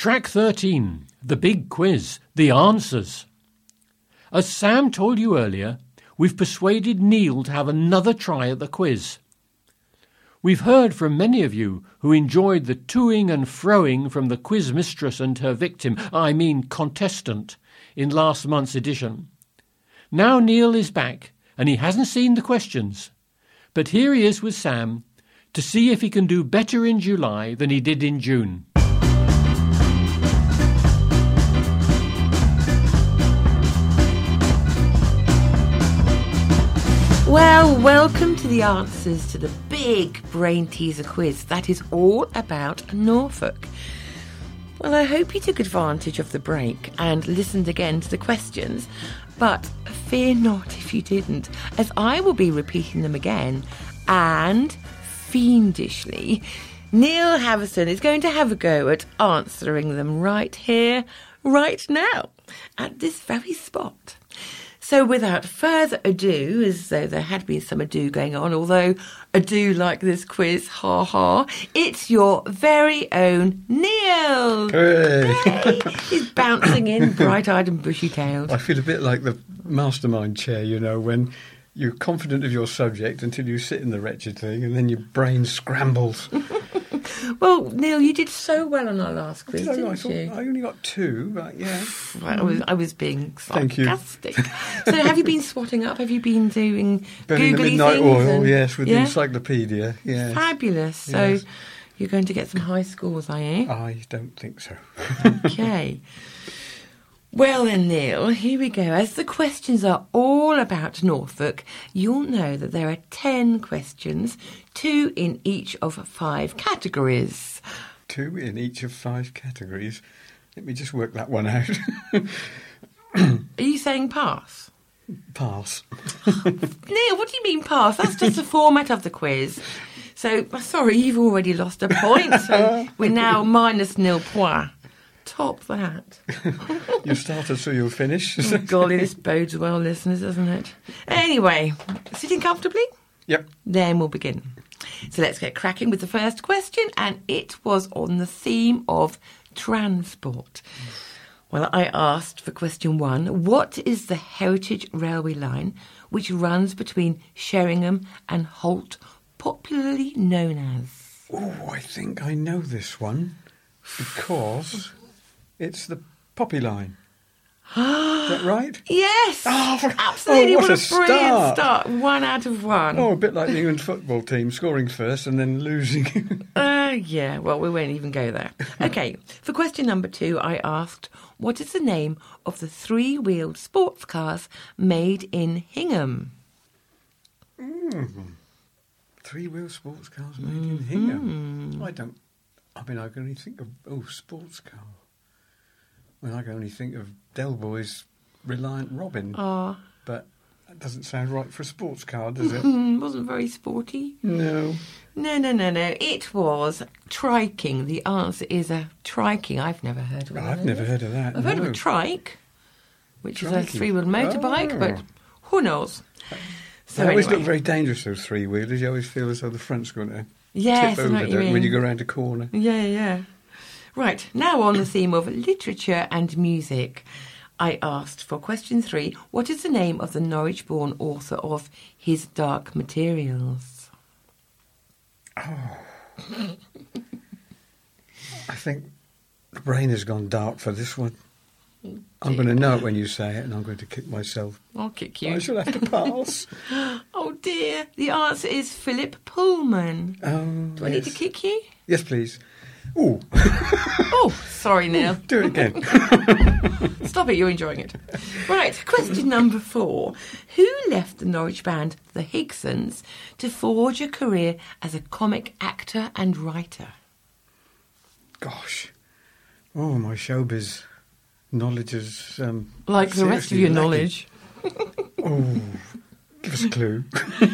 Track 13, the big quiz, the answers. As Sam told you earlier, we've persuaded Neil to have another try at the quiz. We've heard from many of you who enjoyed the toing and froing from the quiz mistress and her victim, contestant, in last month's edition. Now Neil is back and he hasn't seen the questions, but here he is with Sam to see if he can do better in July than he did in June. Well, welcome to the answers to the big brain teaser quiz that is all about Norfolk. Well, I hope you took advantage of the break and listened again to the questions, but fear not if you didn't, as I will be repeating them again, and fiendishly, Neil Haverson is going to have a go at answering them right here, right now, at this very spot. So without further ado, as though there had been some ado going on, although ado like this quiz, ha ha, it's your very own Neil. Hey. Hey. He's bouncing in, bright-eyed and bushy-tailed. I feel a bit like the mastermind chair, you know, when you're confident of your subject until you sit in the wretched thing and then your brain scrambles. Well, Neil, you did so well on our last quiz, I didn't you? I only got 2, but yeah. Well, I was being Thank you. sarcastic. So have you been swatting up? Have you been doing Burning the googly midnight things? oil, yes, with the yeah? encyclopedia, yes. Fabulous. So Yes. you're going to get some high scores, are you? I don't think so. Okay. Well then, Neil, here we go. As the questions are all about Norfolk, you'll know that there are 10 questions, 2 in each of 5 categories. 2 in each of 5 categories. Let me just work that one out. Are you saying pass? Pass. Neil, what do you mean pass? That's just the format of the quiz. So, sorry, you've already lost a point. So we're now minus nil point. Top that. You started, so you'll finish. Oh, golly, this bodes well, listeners, doesn't it? Anyway, sitting comfortably? Yep. Then we'll begin. So let's get cracking with the first question, and it was on the theme of transport. Well, I asked for question 1, what is the Heritage Railway line which runs between Sheringham and Holt, popularly known as? Oh, I think I know this one because it's the Poppy line. Is that right? Yes! Oh, absolutely, what what a a brilliant start. start. 1 out of 1. Oh, a bit like the England football team, scoring first and then losing. Yeah, well, we won't even go there. Okay, for question number 2, I asked, what is the name of the 3-wheeled sports cars made in Hingham? 3-wheel sports cars made in Hingham. I can only think of, sports car. Well, I can only think of Del Boy's Reliant Robin. Oh. But that doesn't sound right for a sports car, does it? Wasn't very sporty. No. No. It was triking. The answer is a triking. I've never heard of it. I've never heard of that. I've heard of a trike, which is a 3-wheeled motorbike, but who knows? So They always anyway. look very dangerous, those 3-wheelers. You always feel as though the front's going to Yes, tip I know over what you when mean. you go around a corner. Yeah. Right, now on the theme of literature and music, I asked for question 3, what is the name of the Norwich-born author of His Dark Materials? I think the brain has gone dark for this one. I'm going to know it when you say it, and I'm going to kick myself. I'll kick I you. shall have to pass. Oh dear, the answer is Philip Pullman. Do I need to kick you? Yes, please. Ooh. Oh, sorry, Neil. Do it again. Stop it, you're enjoying it. Right, question number 4. Who left the Norwich band, the Higsons, to forge a career as a comic actor and writer? Gosh. Oh, my showbiz knowledge is... Like the rest of seriously your lacking. knowledge. Oh, give us a clue.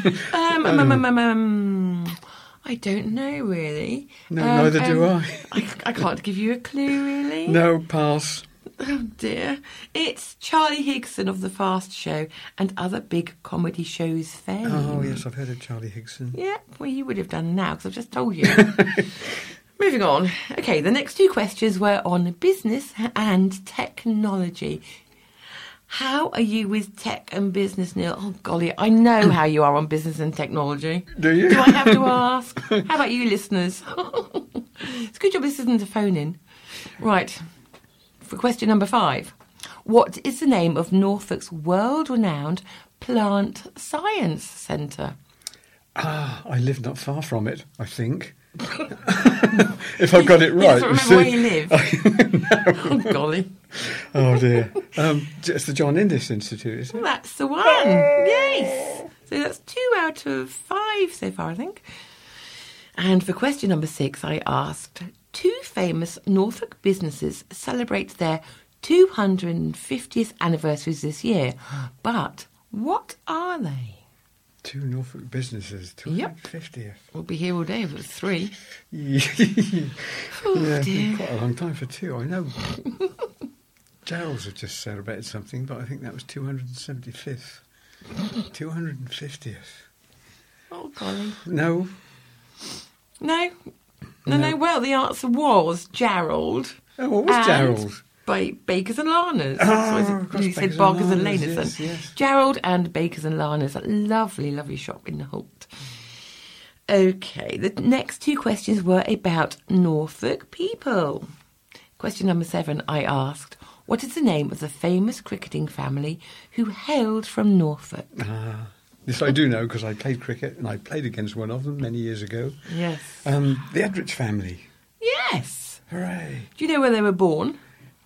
I don't know, really. No, neither do I. I can't give you a clue, really. No, pass. Oh, dear. It's Charlie Higson of The Fast Show and other big comedy shows fame. Oh, yes, I've heard of Charlie Higson. Yeah, well, you would have done now, because I've just told you. Moving on. Okay, the next two questions were on business and technology. How are you with tech and business, Neil? Oh, golly, I know how you are on business and technology. Do you? Do I have to ask? How about you, listeners? It's a good job this isn't a phone-in. Right, for question number 5. What is the name of Norfolk's world-renowned plant science centre? I live not far from it, I think. If I've got it right. You don't remember where you live? No. Oh, golly. Oh, dear. It's the John Indus Institute, isn't it? That's the one. Yes. So that's 2 out of 5 so far, I think. And for question number 6, I asked, 2 famous Norfolk businesses celebrate their 250th anniversaries this year. But what are they? 2 Norfolk businesses, 250th. We'll be here all day if it was 3. Yeah, Oh, it's dear. been quite a long time for 2, I know. Gerald's have just celebrated something, but I think that was 275th. 250th. Oh, golly. No. No. Well, the answer was Gerald. Oh, what was and Gerald? Bakers and Larners. Oh, So you said Bakers and Barkers and Larners, Laners. yes. Gerald and Bakers and Larners. A lovely, lovely shop in the Holt. Okay, the next 2 questions were about Norfolk people. Question number 7, I asked, what is the name of the famous cricketing family who hailed from Norfolk? Yes, I do know, because I played cricket, and I played against one of them many years ago. Yes. The Edrich family. Yes. Hooray. Do you know where they were born?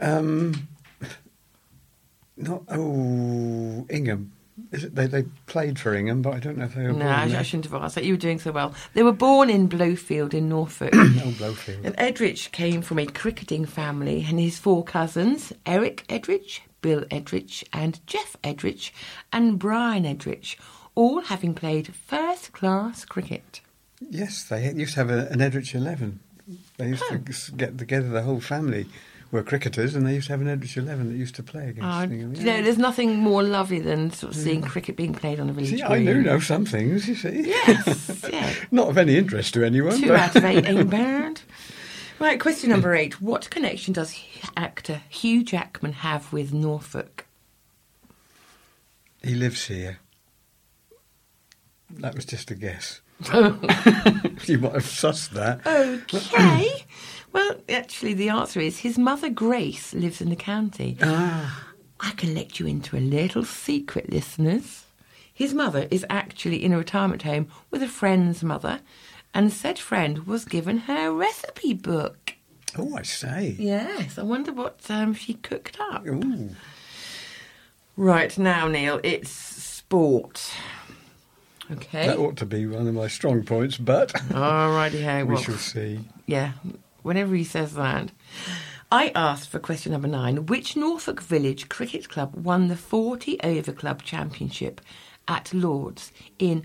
Ingham. Is it, they played for Ingham, but I don't know if they were No, born there. I shouldn't have asked that. You were doing so well. They were born in Blowfield in Norfolk. Oh, Blowfield. And Edrich came from a cricketing family, and his 4 cousins, Eric Edrich, Bill Edrich, and Jeff Edrich, and Brian Edrich, all having played first-class cricket. Yes, they used to have an Edrich 11. They used to get together, the whole family were cricketers, and they used to have an Edrich 11 that used to play against Ingham. You know, there's nothing more lovely than sort of seeing cricket being played on a village See, I green. do know some things, you see. Yes, yeah. Not of any interest to anyone. 2 but- out of 8 ain't bad. Right, question number 8. What connection does actor Hugh Jackman have with Norfolk? He lives here. That was just a guess. You might have sussed that. Okay. Well, actually, the answer is his mother, Grace, lives in the county. I can let you into a little secret, listeners. His mother is actually in a retirement home with a friend's mother, and said friend was given her recipe book. Oh, I say. Yes, I wonder what she cooked up. Ooh. Right, now, Neil, it's sport. Okay. That ought to be one of my strong points, but Alrighty-ho. we Well, shall see. yeah, whenever he says that. I asked for question number 9, which Norfolk Village Cricket Club won the 40 Over Club Championship at Lord's in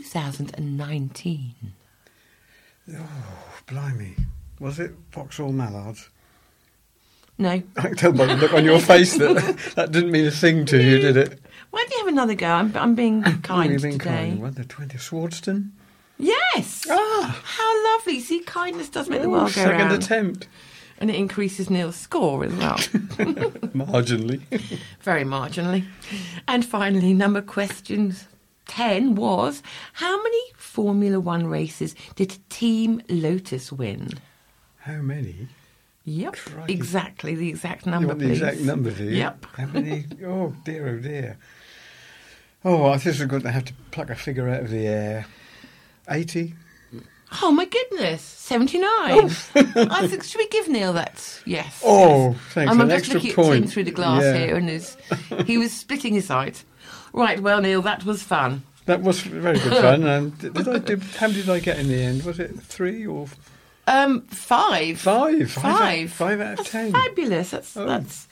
2019? Oh, blimey. Was it Vauxhall Mallards? No. I can tell by the look on your face that didn't mean a thing to you, did it? Why don't you have another go? I'm being kind You've been today. kind. What, the 20 Swardston? Yes! Ah! How lovely. See, kindness does make the world go second round. attempt. And it increases Neil's score as well. Marginally. Very marginally. And finally, number question 10 was, how many Formula One races did Team Lotus win? How many? Yep, Crikey. exactly, the exact You number, want the please. exact number, do you? Yep. How many? Oh, dear, oh, dear. Oh, I think we're going to have to pluck a figure out of the air. 80? Oh, my goodness, 79. I think, should we give Neil that? Yes. Oh, yes. thanks, I'm an just extra looking at Tim point. through the glass Yeah. here, and he was splitting his sight. Right, well, Neil, that was fun. That was very good fun. And how many did I get in the end? Was it 3 or 5. 5? 5 out of That's 10. fabulous. That's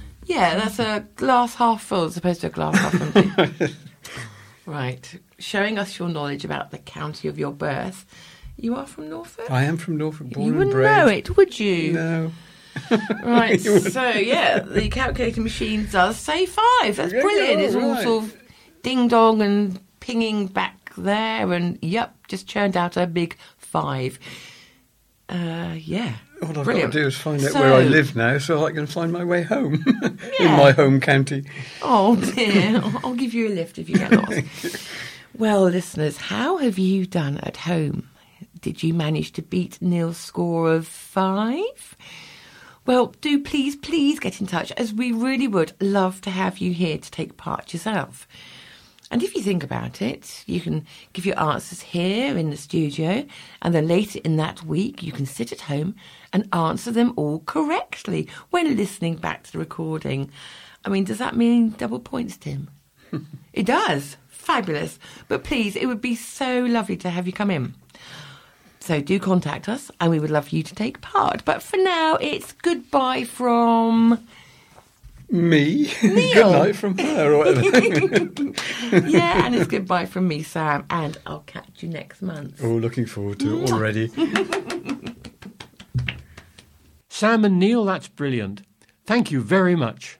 a glass half full as opposed to a glass half empty. Right, showing us your knowledge about the county of your birth. You are from Norfolk? I am from Norfolk, born You and wouldn't bred. know it, would you? No. Right, so yeah, the calculating machine does say 5. That's Yeah, brilliant. It's all right. sort of ding dong and pinging back there, and yep, just churned out a big 5. Yeah. All I've Brilliant. got to do is find out So- where I live now so I can find my way home in Yeah. my home county. Oh dear, I'll give you a lift if you get lost. Well, listeners, how have you done at home? Did you manage to beat Neil's score of 5? Well, do please get in touch, as we really would love to have you here to take part yourself. And if you think about it, you can give your answers here in the studio, and then later in that week you can sit at home and answer them all correctly when listening back to the recording. I mean, does that mean double points, Tim? It does. Fabulous. But please, it would be so lovely to have you come in. So do contact us, and we would love for you to take part. But for now, it's goodbye from... Me? Neil. Good night from her or whatever. Yeah, and it's goodbye from me, Sam, and I'll catch you next month. Oh, looking forward to it already. Sam and Neil, that's brilliant. Thank you very much.